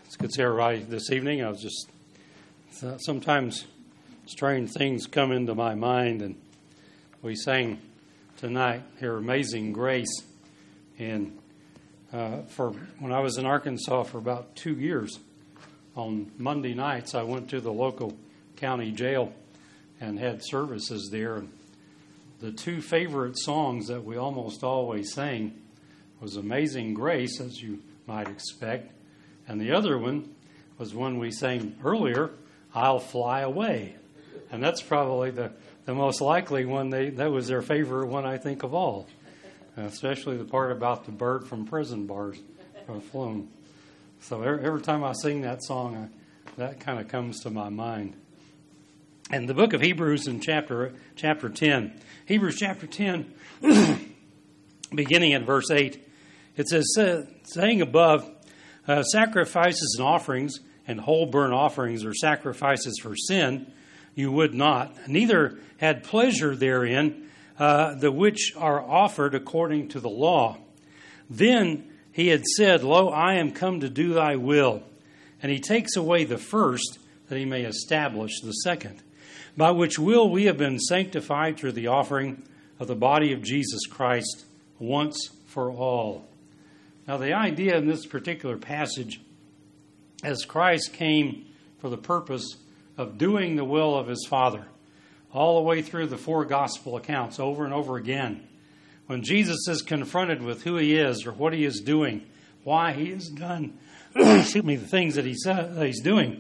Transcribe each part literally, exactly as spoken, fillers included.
It's good to see everybody this evening. I was just, uh, sometimes strange things come into my mind, and we sang tonight here, Amazing Grace. And uh, for when I was in Arkansas for about two years, on Monday nights, I went to the local county jail and had services there. And the two favorite songs that we almost always sang was Amazing Grace, as you might expect, and the other one was one we sang earlier, I'll Fly Away. And that's probably the, the most likely one. They that was their favorite one, I think, of all, especially the part about the bird from prison bars uh, flown. So every, every time I sing that song, I, that kind of comes to my mind. And the book of Hebrews in chapter chapter ten, Hebrews chapter ten, beginning at verse eight, it says, saying above, uh, sacrifices and offerings and whole burnt offerings or sacrifices for sin, you would not, neither had pleasure therein, uh, the which are offered according to the law. Then he had said, Lo, I am come to do thy will. And he takes away the first, that he may establish the second, by which will we have been sanctified through the offering of the body of Jesus Christ once for all. Now, the idea in this particular passage, as Christ came for the purpose of doing the will of his Father, all the way through the four gospel accounts, over and over again, when Jesus is confronted with who he is or what he is doing, why he has done, excuse me, the things that he said that he's doing,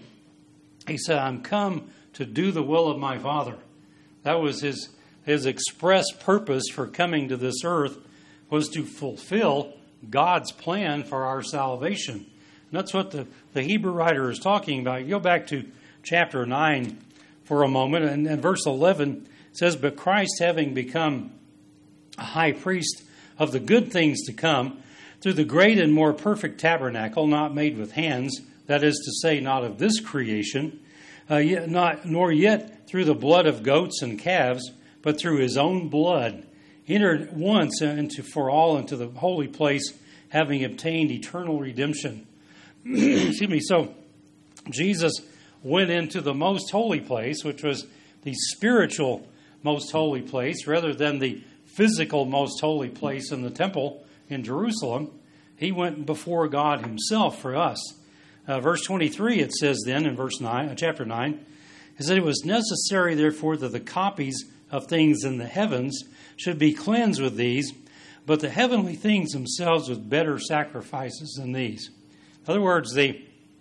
he said, I'm come to do the will of my Father. That was his, his express purpose for coming to this earth, was to fulfill God's plan for our salvation. And that's what the, the Hebrew writer is talking about. You go back to chapter nine for a moment, and, and verse eleven says, But Christ, having become a high priest of the good things to come, through the great and more perfect tabernacle, not made with hands, that is to say, not of this creation, uh, yet not nor yet through the blood of goats and calves, but through his own blood, entered once into for all into the holy place, having obtained eternal redemption. Excuse me. So Jesus went into the most holy place, which was the spiritual most holy place, rather than the physical most holy place in the temple in Jerusalem. He went before God himself for us. Uh, verse twenty-three, it says then in verse nine, uh, chapter nine, is that it was necessary, therefore, that the copies of things in the heavens should be cleansed with these, but the heavenly things themselves with better sacrifices than these. In other words, the,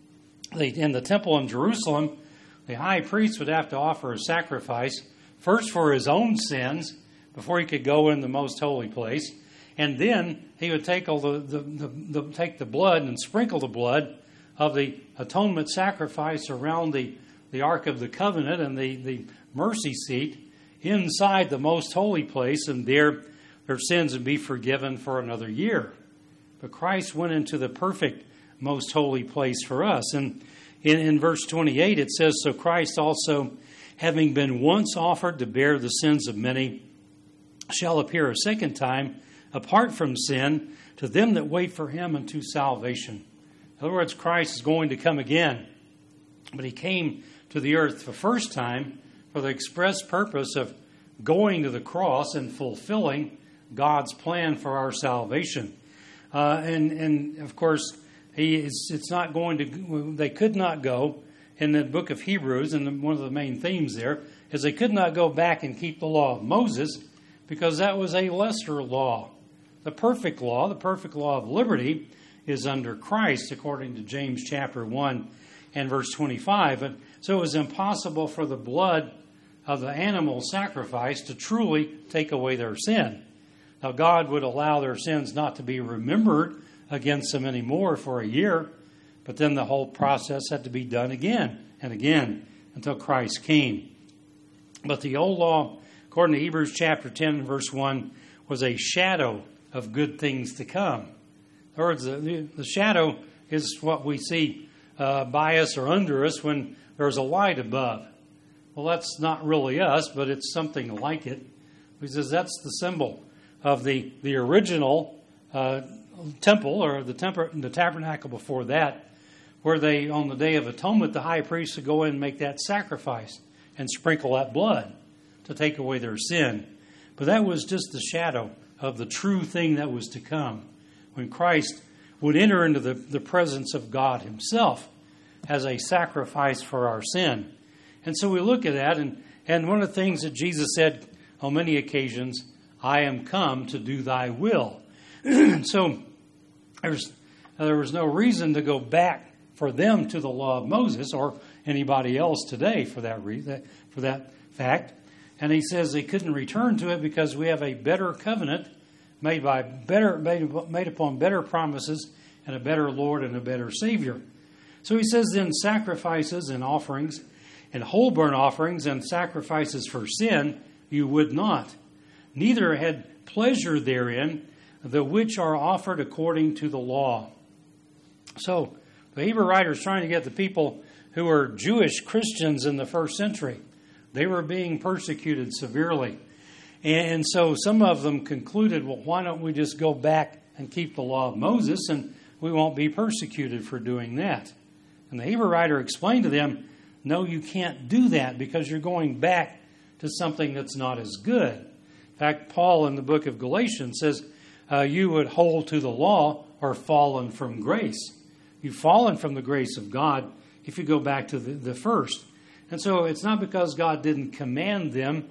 the in the temple in Jerusalem, the high priest would have to offer a sacrifice, first for his own sins, before he could go in the most holy place, and then he would take all the, the, the, the take the blood and sprinkle the blood of the atonement sacrifice around the, the Ark of the Covenant and the, the mercy seat inside the most holy place, and there their sins would be forgiven for another year. But Christ went into the perfect most holy place for us. And in, in verse twenty-eight it says, So Christ also, having been once offered to bear the sins of many, shall appear a second time, apart from sin, to them that wait for him unto salvation. In other words, Christ is going to come again. But he came to the earth the first time for the express purpose of going to the cross and fulfilling God's plan for our salvation. Uh, and, and, of course, he is, it's not going to, they could not go in the book of Hebrews, and one of the main themes there is they could not go back and keep the law of Moses because that was a lesser law. The perfect law, the perfect law of liberty, is under Christ, according to James chapter one and verse twenty-five. And so it was impossible for the blood of the animal sacrifice to truly take away their sin. Now, God would allow their sins not to be remembered against them anymore for a year, but then the whole process had to be done again and again until Christ came. But the old law, according to Hebrews chapter ten, verse one, was a shadow of good things to come. In other words, the, the shadow is what we see uh, by us or under us when there's a light above. Well, that's not really us, but it's something like it. He says that's the symbol of the, the original uh, temple, or the, temper, the tabernacle before that, where they, on the Day of Atonement, the high priest would go in and make that sacrifice and sprinkle that blood to take away their sin. But that was just the shadow of the true thing that was to come, when Christ would enter into the, the presence of God himself as a sacrifice for our sin. And so we look at that, and, and one of the things that Jesus said on many occasions, I am come to do thy will. So there's, there was no reason to go back for them to the law of Moses, or anybody else today for that reason, for that fact. And he says they couldn't return to it because we have a better covenant made by better made, made upon better promises and a better Lord and a better Savior. So he says then sacrifices and offerings and whole burnt offerings and sacrifices for sin you would not. Neither had pleasure therein, the which are offered according to the law. So the Hebrew writer is trying to get the people who were Jewish Christians in the first century. They were being persecuted severely. And so some of them concluded, well, why don't we just go back and keep the law of Moses, and we won't be persecuted for doing that. And the Hebrew writer explained to them, no, you can't do that because you're going back to something that's not as good. In fact, Paul in the book of Galatians says, uh, you would hold to the law or fallen from grace. You've fallen from the grace of God if you go back to the, the first. And so it's not because God didn't command them,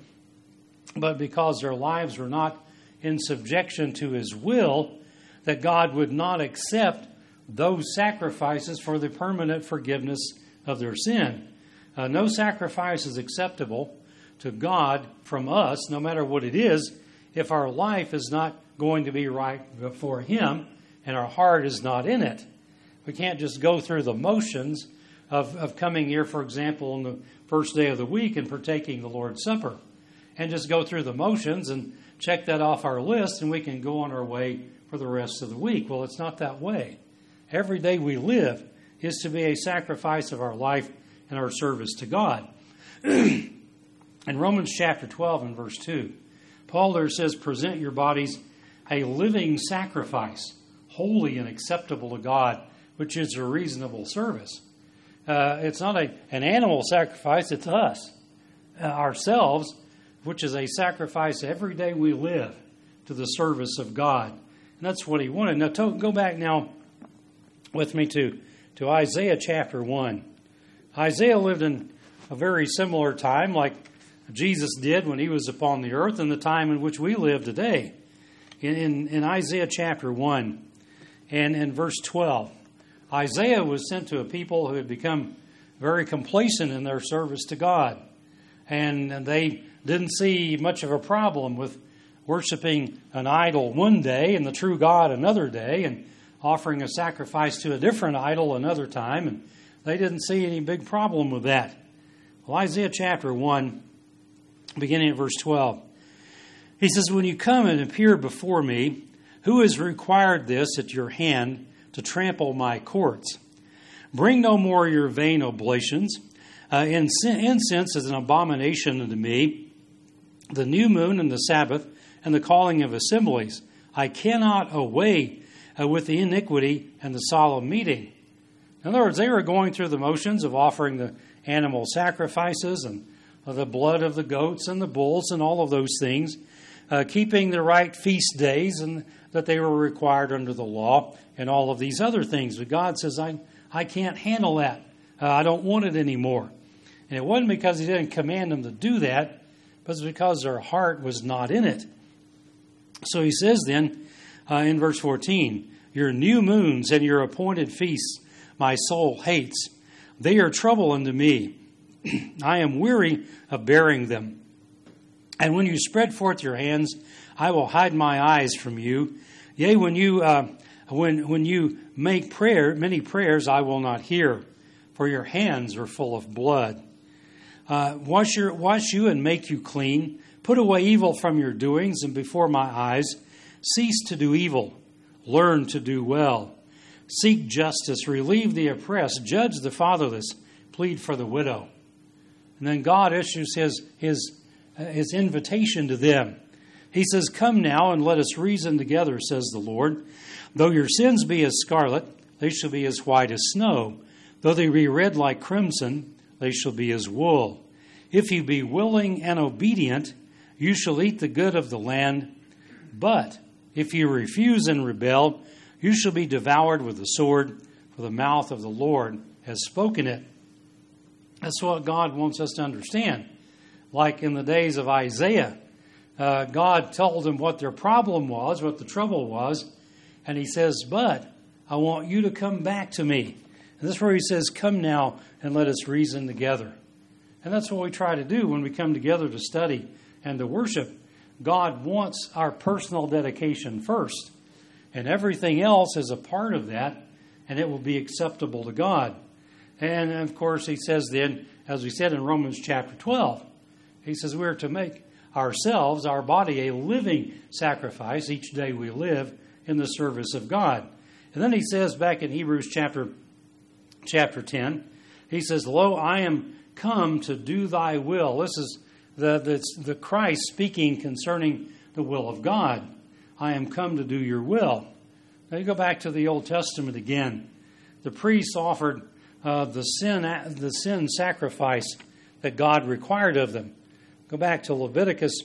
but because their lives were not in subjection to his will, that God would not accept those sacrifices for the permanent forgiveness of their sin. Uh, no sacrifice is acceptable to God from us, no matter what it is, if our life is not going to be right before him and our heart is not in it. We can't just go through the motions of, of coming here, for example, on the first day of the week and partaking the Lord's Supper, and just go through the motions and check that off our list and we can go on our way for the rest of the week. Well, it's not that way. Every day we live is to be a sacrifice of our life and our service to God. In Romans chapter twelve and verse two, Paul there says, present your bodies a living sacrifice, holy and acceptable to God, which is a reasonable service. Uh, it's not a, an animal sacrifice, it's us, uh, ourselves, which is a sacrifice every day we live to the service of God. And that's what he wanted. Now, to, go back now with me to, to Isaiah chapter one. Isaiah lived in a very similar time like Jesus did when he was upon the earth, and the time in which we live today. In, in, in Isaiah chapter one and in verse twelve, Isaiah was sent to a people who had become very complacent in their service to God. And, and they didn't see much of a problem with worshiping an idol one day and the true God another day, and offering a sacrifice to a different idol another time. And they didn't see any big problem with that. Well, Isaiah chapter one, beginning at verse twelve, he says, when you come and appear before me, who has required this at your hand to trample my courts? Bring no more your vain oblations. Uh, incense is an abomination unto me. The new moon and the Sabbath and the calling of assemblies. I cannot away uh, with the iniquity and the solemn meeting. In other words, they were going through the motions of offering the animal sacrifices and uh, the blood of the goats and the bulls and all of those things, uh, keeping the right feast days and that they were required under the law and all of these other things. But God says, I, I can't handle that. Uh, I don't want it anymore. And it wasn't because he didn't command them to do that, but it's because their heart was not in it. So he says then uh, in verse fourteen, your new moons and your appointed feasts my soul hates. They are trouble unto me. I am weary of bearing them. And when you spread forth your hands, I will hide my eyes from you. Yea, when you uh, when when you make prayer, many prayers, I will not hear, for your hands are full of blood. Uh, wash your wash you and make you clean. Put away evil from your doings, and before my eyes, cease to do evil. Learn to do well. Seek justice. Relieve the oppressed. Judge the fatherless. Plead for the widow. And then God issues his his uh, his invitation to them. He says, "Come now and let us reason together," says the Lord. "Though your sins be as scarlet, they shall be as white as snow. Though they be red like crimson, they shall be as wool. If you be willing and obedient, you shall eat the good of the land. But if you refuse and rebel, you shall be devoured with the sword, for the mouth of the Lord has spoken it. That's what God wants us to understand. Like in the days of Isaiah, uh, God told them what their problem was, what the trouble was, and he says, but I want you to come back to me. And this is where he says, come now and let us reason together. And that's what we try to do when we come together to study and to worship. God wants our personal dedication first. And everything else is a part of that, and it will be acceptable to God. And, of course, he says then, as we said in Romans chapter twelve, he says we're to make ourselves, our body, a living sacrifice each day we live in the service of God. And then he says back in Hebrews chapter, chapter ten, he says, lo, I am come to do thy will. This is the, the, the Christ speaking concerning the will of God. I am come to do your will. Now you go back to the Old Testament again. The priests offered uh, the sin the sin sacrifice that God required of them. Go back to Leviticus,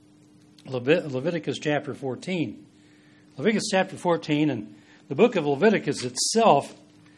Levit- Leviticus chapter fourteen. Leviticus chapter fourteen, and the book of Leviticus itself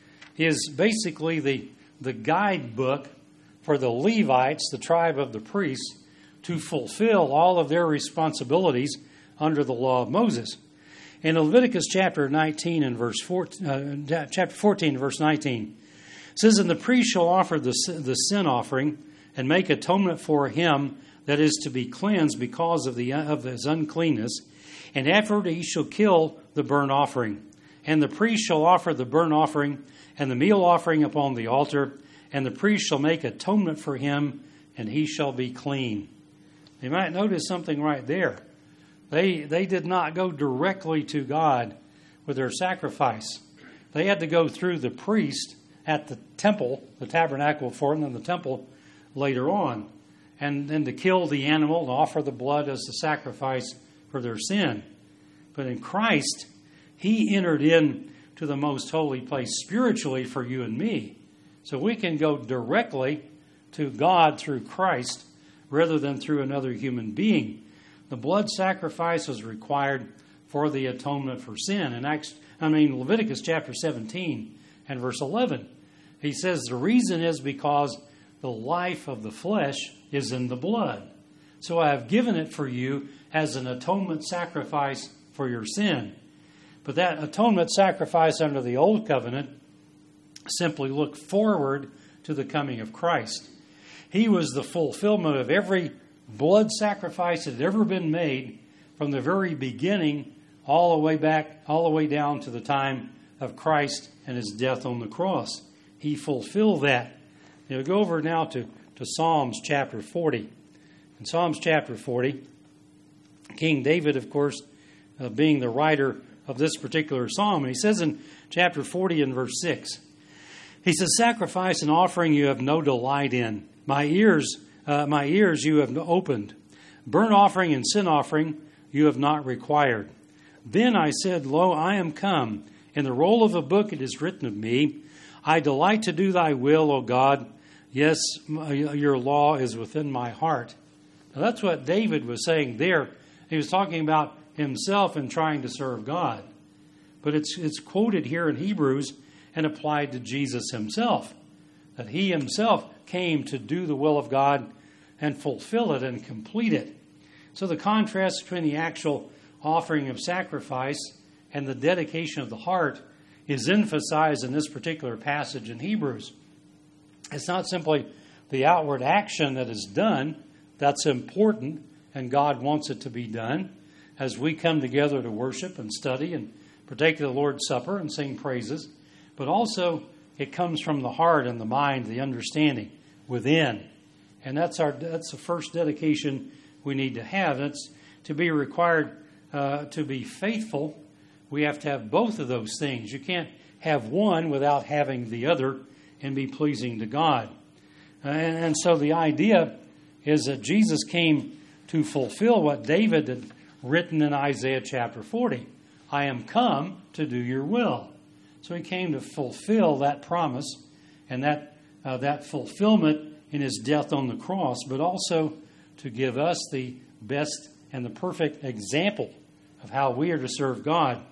is basically the, the guidebook for the Levites, the tribe of the priests, to fulfill all of their responsibilities under the law of Moses. In Leviticus chapter nineteen and verse fourteen, uh, chapter fourteen, verse nineteen, it says, and the priest shall offer the, the sin offering and make atonement for him that is to be cleansed because of the of his uncleanness, and afterward he shall kill the burnt offering. And the priest shall offer the burnt offering and the meal offering upon the altar, and the priest shall make atonement for him, and he shall be clean. You might notice something right there. They they did not go directly to God with their sacrifice. They had to go through the priest at the temple, the tabernacle for them, and the temple later on, and then to kill the animal and offer the blood as the sacrifice for their sin. But in Christ, he entered in to the most holy place spiritually for you and me. So we can go directly to God through Christ rather than through another human being. The blood sacrifice was required for the atonement for sin. In Acts, I mean Leviticus chapter seventeen and verse eleven, he says the reason is because the life of the flesh is in the blood. So I have given it for you as an atonement sacrifice for your sin. But that atonement sacrifice under the old covenant simply looked forward to the coming of Christ. He was the fulfillment of every blood sacrifice that had ever been made from the very beginning all the way back, all the way down to the time of Christ and his death on the cross. He fulfilled that. Now go over now to, to Psalms chapter forty. In Psalms chapter forty, King David, of course, uh, being the writer of this particular psalm, and he says in chapter forty and verse six, he says, sacrifice and offering you have no delight in. My ears, uh, my ears you have opened. Burnt offering and sin offering you have not required. Then I said, lo, I am come. In the roll of a book it is written of me, I delight to do thy will, O God. Yes, my, your law is within my heart. Now that's what David was saying there. He was talking about himself and trying to serve God. But it's it's quoted here in Hebrews and applied to Jesus himself. That he himself came to do the will of God and fulfill it and complete it. So the contrast between the actual offering of sacrifice and the dedication of the heart is emphasized in this particular passage in Hebrews. It's not simply the outward action that is done. That's important, and God wants it to be done as we come together to worship and study and partake of the Lord's Supper and sing praises. But also, it comes from the heart and the mind, the understanding within. And that's our that's the first dedication we need to have. That's to be required uh, to be faithful. We have to have both of those things. You can't have one without having the other and be pleasing to God. And, and so the idea is that Jesus came to fulfill what David had written in Isaiah chapter forty. I am come to do your will. So he came to fulfill that promise and that uh, that fulfillment in his death on the cross, but also to give us the best and the perfect example of how we are to serve God.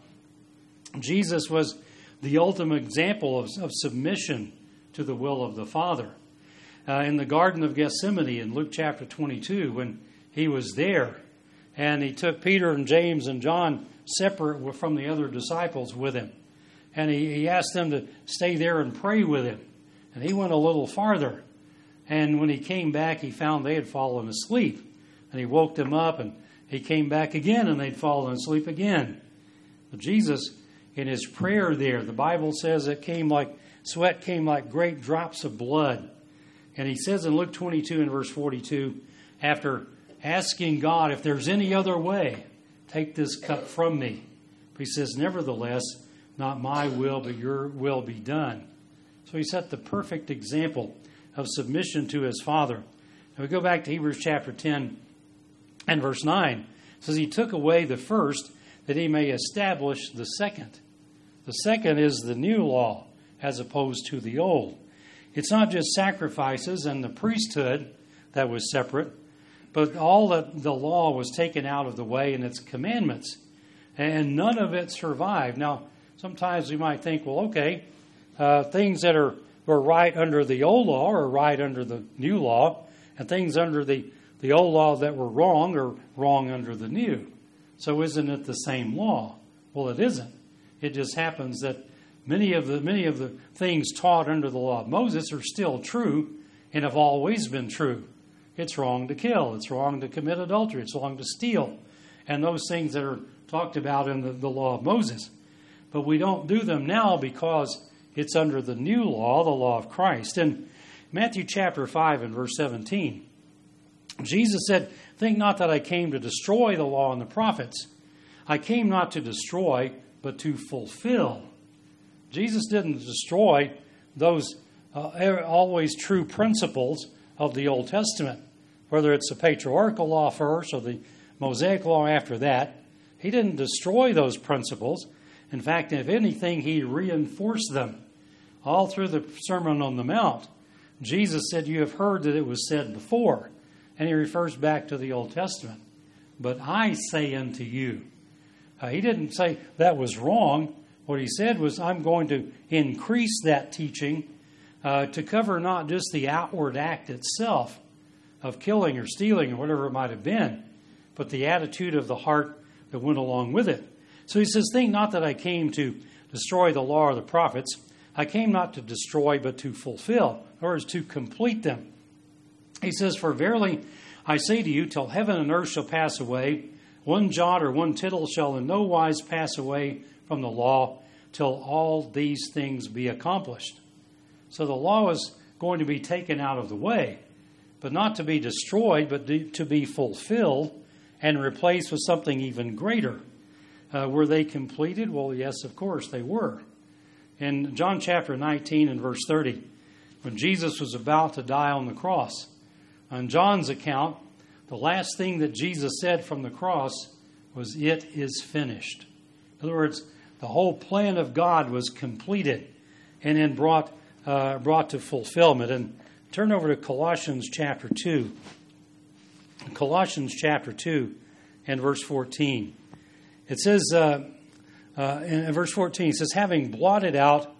Jesus was the ultimate example of, of submission to the will of the Father. Uh, in the Garden of Gethsemane in Luke chapter twenty-two, when he was there, and he took Peter and James and John separate from the other disciples with him. And he, he asked them to stay there and pray with him. And he went a little farther. And when he came back, he found they had fallen asleep. And he woke them up, and he came back again, and they'd fallen asleep again. But Jesus, in his prayer there, the Bible says it came like, sweat came like great drops of blood. And he says in Luke twenty-two and verse forty-two, after asking God, if there's any other way, take this cup from me. But he says, nevertheless, not my will, but your will be done. So he set the perfect example of submission to his Father. And we go back to Hebrews chapter ten and verse nine. It says, he took away the first that he may establish the second. The second is the new law as opposed to the old. It's not just sacrifices and the priesthood that was separate, but all that the law was taken out of the way and its commandments. And none of it survived. Now, sometimes we might think, well, okay, uh, things that are were right under the old law are right under the new law, and things under the, the old law that were wrong are wrong under the new. So isn't it the same law? Well, it isn't. It just happens that many of the many of the things taught under the law of Moses are still true and have always been true. It's wrong to kill. It's wrong to commit adultery. It's wrong to steal. And those things that are talked about in the, the law of Moses. But we don't do them now because it's under the new law, the law of Christ. In Matthew chapter five and verse seventeen, Jesus said, think not that I came to destroy the law and the prophets. I came not to destroy, but to fulfill. Jesus didn't destroy those uh, always true principles of the Old Testament, whether it's the patriarchal law first or the Mosaic law after that. He didn't destroy those principles. In fact, if anything, he reinforced them. All through the Sermon on the Mount, Jesus said, you have heard that it was said before. And he refers back to the Old Testament. But I say unto you. Uh, he didn't say that was wrong. What he said was, I'm going to increase that teaching uh, to cover not just the outward act itself of killing or stealing or whatever it might have been, but the attitude of the heart that went along with it. So he says, think not that I came to destroy the law or the prophets. I came not to destroy, but to fulfill, or as to complete them. He says, for verily I say to you, till heaven and earth shall pass away, one jot or one tittle shall in no wise pass away from the law, till all these things be accomplished. So the law is going to be taken out of the way, but not to be destroyed, but to be fulfilled and replaced with something even greater. Uh, were they completed? Well, yes, of course they were. In John chapter nineteen and verse thirty, when Jesus was about to die on the cross, on John's account, the last thing that Jesus said from the cross was, it is finished. In other words, the whole plan of God was completed and then brought uh, brought to fulfillment. And turn over to Colossians chapter two. Colossians chapter two and verse fourteen. It says, uh, uh, in verse fourteen, it says, having blotted out,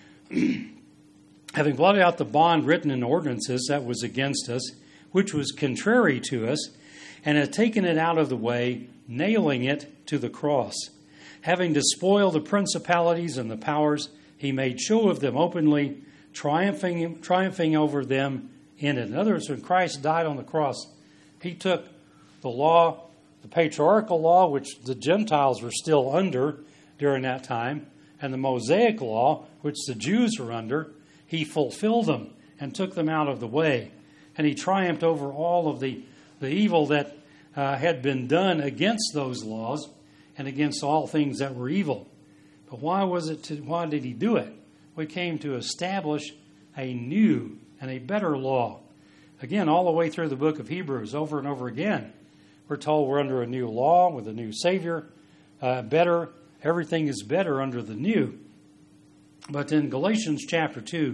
having blotted out the bond written in ordinances that was against us, which was contrary to us, and had taken it out of the way, nailing it to the cross. Having despoiled the principalities and the powers, he made show of them openly, triumphing, triumphing over them in it. In other words, when Christ died on the cross, he took the law, the patriarchal law, which the Gentiles were still under during that time, and the Mosaic law, which the Jews were under. He fulfilled them and took them out of the way. And he triumphed over all of the, the evil that uh, had been done against those laws and against all things that were evil. But why was it? To, why did he do it? We came to establish a new and a better law. Again, all the way through the book of Hebrews, over and over again, we're told we're under a new law with a new Savior. Uh, better, everything is better under the new. But in Galatians chapter two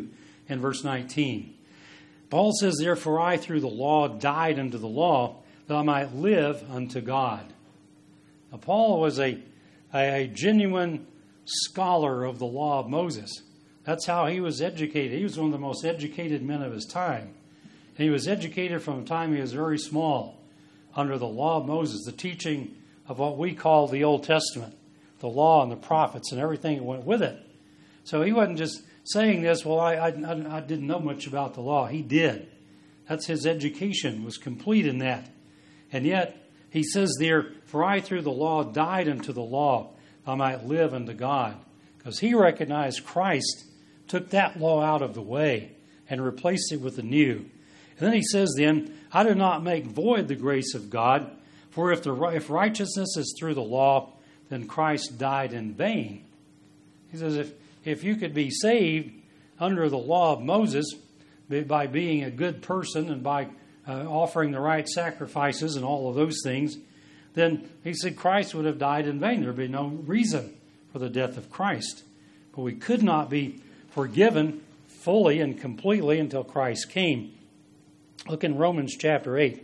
in verse nineteen. Paul says, therefore I through the law died unto the law, that I might live unto God. Now, Paul was a, a, a genuine scholar of the law of Moses. That's how he was educated. He was one of the most educated men of his time. And he was educated from the time he was very small under the law of Moses, the teaching of what we call the Old Testament, the law and the prophets and everything that went with it. So he wasn't just saying this, well, I, I, I didn't know much about the law. He did. That's his education, was complete in that. And yet, he says there, for I through the law died unto the law, I might live unto God. Because he recognized Christ took that law out of the way and replaced it with a new. And then he says then, I do not make void the grace of God, for if the if righteousness is through the law, then Christ died in vain. He says, if, if you could be saved under the law of Moses by being a good person and by uh, offering the right sacrifices and all of those things, then he said Christ would have died in vain. There would be no reason for the death of Christ. But we could not be forgiven fully and completely until Christ came. Look in Romans chapter eight.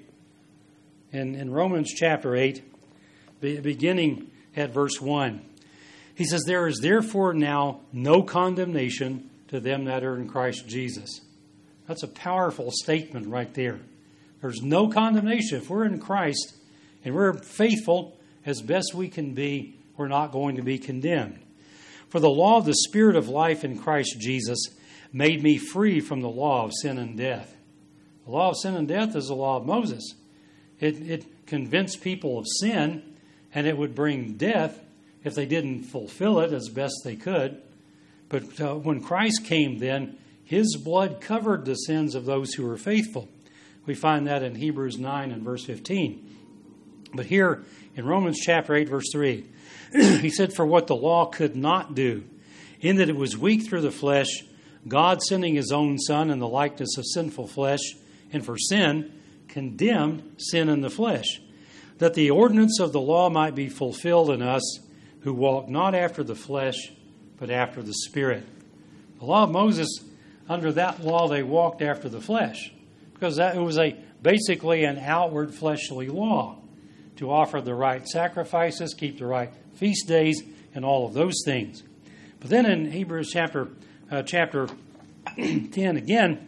In, in Romans chapter eight, beginning at verse one, he says, there is therefore now no condemnation to them that are in Christ Jesus. That's a powerful statement right there. There's no condemnation. If we're in Christ and we're faithful as best we can be, we're not going to be condemned. For the law of the Spirit of life in Christ Jesus made me free from the law of sin and death. The law of sin and death is the law of Moses. It, it convinced people of sin, and it would bring death if they didn't fulfill it as best they could. But uh, when Christ came then, his blood covered the sins of those who were faithful. We find that in Hebrews nine and verse fifteen. But here in Romans chapter eight, verse three, he said, for what the law could not do, in that it was weak through the flesh, God sending his own Son in the likeness of sinful flesh, and for sin, condemned sin in the flesh, that the ordinance of the law might be fulfilled in us, who walk not after the flesh, but after the Spirit. The law of Moses, under that law, they walked after the flesh, because that it was a basically an outward fleshly law to offer the right sacrifices, keep the right feast days, and all of those things. But then in Hebrews chapter uh, chapter ten again,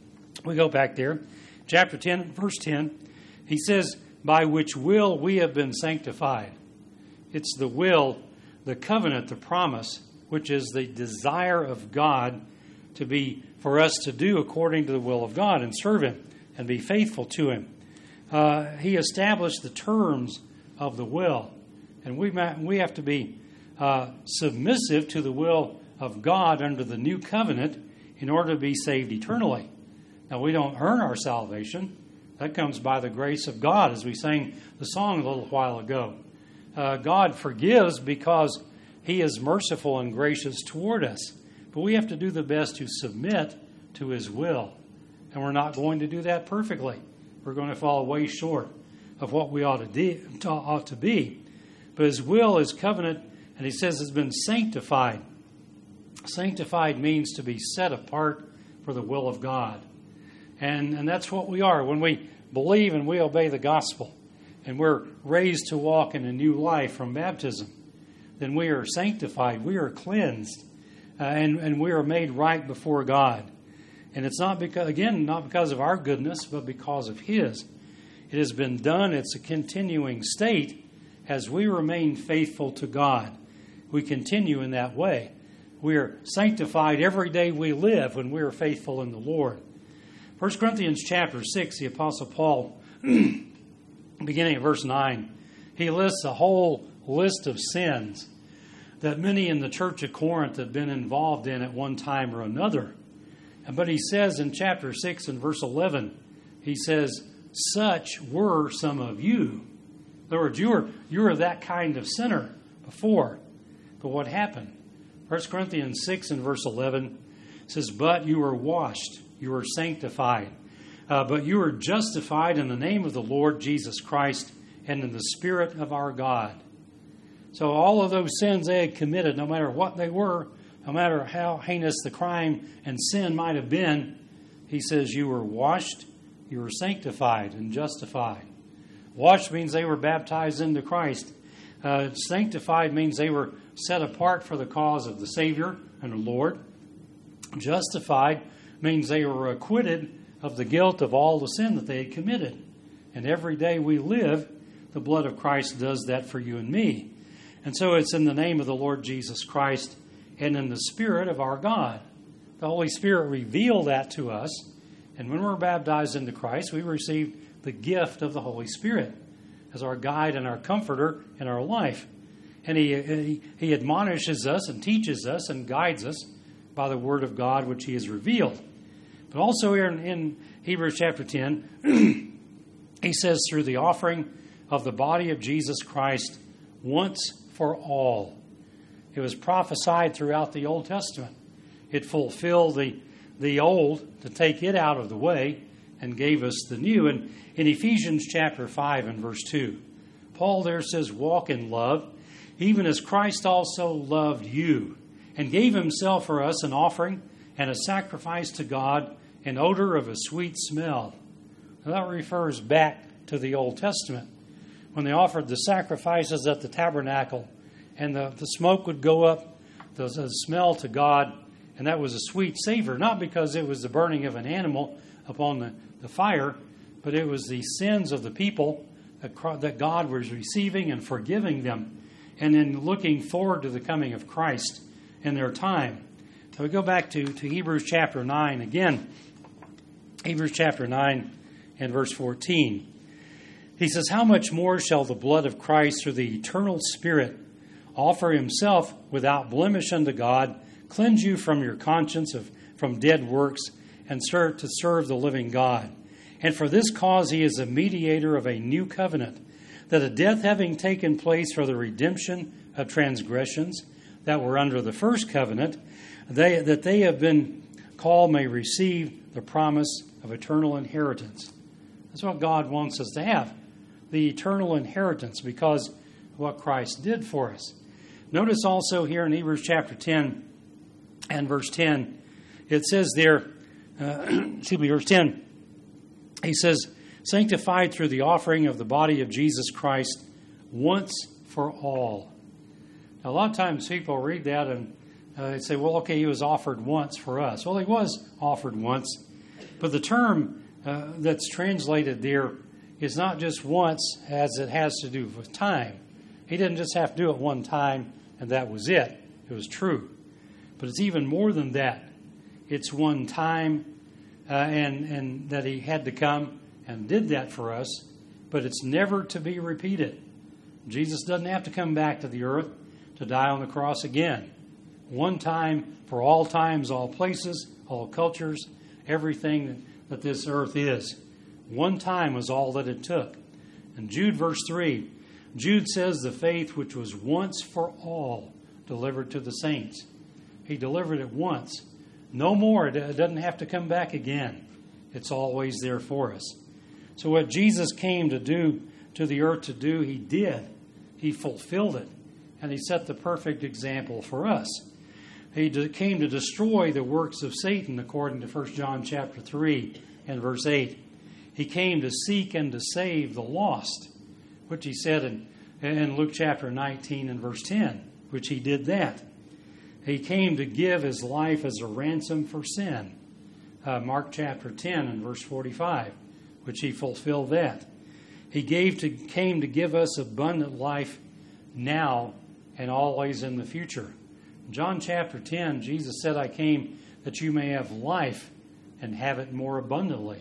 we go back there, chapter ten, verse ten, he says, by which will we have been sanctified. It's the will, the covenant, the promise, which is the desire of God to be, for us to do according to the will of God and serve him and be faithful to him. Uh, he established the terms of the will. And we we have to be uh, submissive to the will of God under the new covenant in order to be saved eternally. Now, we don't earn our salvation. That comes by the grace of God, as we sang the song a little while ago. Uh, God forgives because he is merciful and gracious toward us. But we have to do the best to submit to his will. And we're not going to do that perfectly. We're going to fall way short of what we ought to, de- ought to be. But his will is covenant, and he says it's been sanctified. Sanctified means to be set apart for the will of God. And, and that's what we are. When we believe and we obey the gospel, and we're raised to walk in a new life from baptism, then we are sanctified, we are cleansed, uh, and, and we are made right before God. And it's not because, again, not because of our goodness, but because of his. It has been done. It's a continuing state as we remain faithful to God. We continue in that way. We are sanctified every day we live when we are faithful in the Lord. First Corinthians chapter six, the Apostle Paul, beginning at verse nine, he lists a whole list of sins that many in the church of Corinth had been involved in at one time or another. But he says in chapter six and verse eleven, he says, such were some of you. In other words, you were, you were that kind of sinner before. But what happened? First Corinthians six and verse eleven says, but you were washed, you were sanctified, uh, but you were justified in the name of the Lord Jesus Christ and in the Spirit of our God. So all of those sins they had committed, no matter what they were, No matter how heinous the crime and sin might have been, he says you were washed, you were sanctified and justified. Washed means they were baptized into Christ. Uh, sanctified means they were set apart for the cause of the Savior and the Lord. Justified means they were acquitted of the guilt of all the sin that they had committed. And every day we live, the blood of Christ does that for you and me. And so it's in the name of the Lord Jesus Christ and in the Spirit of our God. The Holy Spirit revealed that to us. And when we're baptized into Christ, we receive the gift of the Holy Spirit as our guide and our comforter in our life. And he, he, he admonishes us and teaches us and guides us by the Word of God, which He has revealed. But also here in, in Hebrews chapter ten, he says, through the offering of the body of Jesus Christ once for all. It was prophesied throughout the Old Testament. It fulfilled the, the old to take it out of the way and gave us the new. And in Ephesians chapter five and verse two, Paul there says, walk in love, even as Christ also loved you, and gave himself for us an offering and a sacrifice to God, an odor of a sweet smell. Now that refers back to the Old Testament, when they offered the sacrifices at the tabernacle, and the, the smoke would go up, the, the smell to God, and that was a sweet savor, not because it was the burning of an animal upon the, the fire, but it was the sins of the people that, that God was receiving and forgiving them, and then looking forward to the coming of Christ in their time. So we go back to, to Hebrews chapter nine again. Hebrews chapter nine and verse fourteen. He says, how much more shall the blood of Christ through the eternal Spirit offer himself without blemish unto God, cleanse you from your conscience of from dead works, and serve to serve the living God. And for this cause he is a mediator of a new covenant, that a death having taken place for the redemption of transgressions that were under the first covenant, they, that they have been called may receive the promise of eternal inheritance. That's what God wants us to have, the eternal inheritance, because of what Christ did for us. Notice also here in Hebrews chapter ten and verse ten, it says there, uh, excuse me, verse ten, he says, sanctified through the offering of the body of Jesus Christ once for all. Now, a lot of times people read that and uh, they say, well, okay, he was offered once for us. Well, he was offered once, but the term uh, that's translated there is not just once as it has to do with time. He didn't just have to do it one time and that was it. It was true. But it's even more than that. It's one time uh, and, and that he had to come and did that for us, but it's never to be repeated. Jesus doesn't have to come back to the earth to die on the cross again. One time for all times, all places, all cultures, everything that, that this earth is. One time was all that it took. In Jude verse three, Jude says the faith which was once for all delivered to the saints. He delivered it once. No more. It doesn't have to come back again. It's always there for us. So what Jesus came to do to the earth to do, he did. He fulfilled it. And he set the perfect example for us. He came to destroy the works of Satan, according to First John chapter three and verse eight. He came to seek and to save the lost, which he said in, in Luke chapter nineteen and verse ten, which he did that. He came to give his life as a ransom for sin. Uh, Mark chapter ten and verse forty-five, which he fulfilled that. He gave to, came to give us abundant life now and always in the future. John chapter ten, Jesus said, I came that you may have life and have it more abundantly,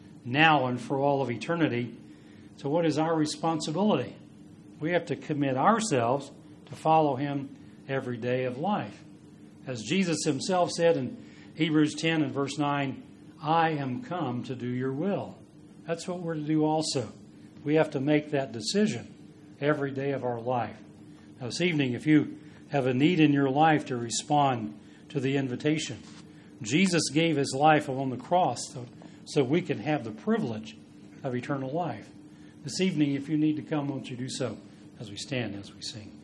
now and for all of eternity. So what is our responsibility? We have to commit ourselves to follow him every day of life. As Jesus himself said in Hebrews ten and verse nine, I am come to do your will. That's what we're to do also. We have to make that decision every day of our life. Now, this evening, if you have a need in your life to respond to the invitation, Jesus gave his life on the cross so, so we can have the privilege of eternal life. This evening, if you need to come, won't you do so as we stand, as we sing.